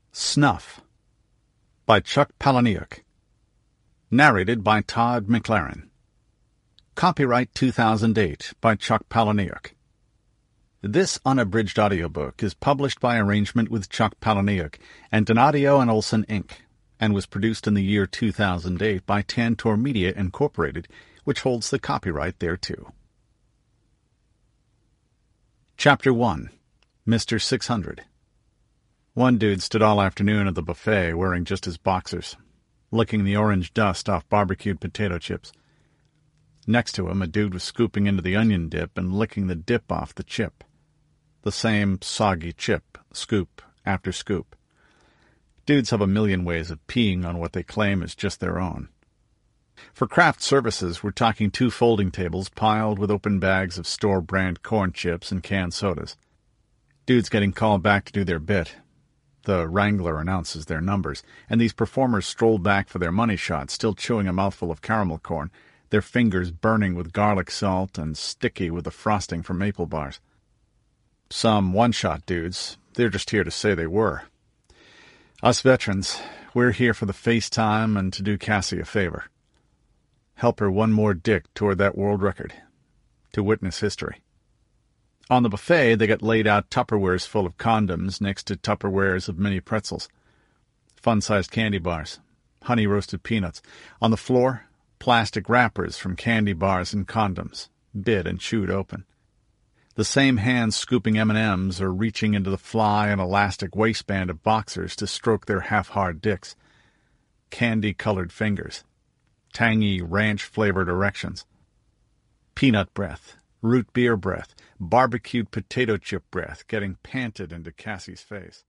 Snuff by Chuck Palahniuk. Narrated by Todd McLaren. Copyright 2008 by Chuck Palahniuk. This unabridged audiobook is published by arrangement with Chuck Palahniuk and Donadio and Olson, Inc., and was produced in the year 2008 by Tantor Media, Incorporated, which holds the copyright thereto. Chapter 1. Mr. 600. One dude stood all afternoon at the buffet wearing just his boxers, licking the orange dust off barbecued potato chips. Next to him, a dude was scooping into the onion dip and licking the dip off the chip. The same soggy chip, scoop after scoop. Dudes have a million ways of peeing on what they claim is just their own. For craft services, we're talking 2 folding tables piled with open bags of store-brand corn chips and canned sodas. Dudes getting called back to do their bit. The wrangler announces their numbers, and these performers stroll back for their money shot, still chewing a mouthful of caramel corn, their fingers burning with garlic salt and sticky with the frosting from maple bars. Some one-shot dudes, they're just here to say they were. Us veterans, we're here for the FaceTime and to do Cassie a favor. Help her one more dick toward that world record. To witness history. On the buffet, they got laid out Tupperwares full of condoms next to Tupperwares of mini pretzels. Fun-sized candy bars. Honey-roasted peanuts. On the floor, plastic wrappers from candy bars and condoms, bit and chewed open. The same hands scooping M&Ms or reaching into the fly and elastic waistband of boxers to stroke their half-hard dicks. Candy-colored fingers. Tangy, ranch-flavored erections. Peanut breath. Root beer breath, barbecued potato chip breath getting panted into Cassie's face.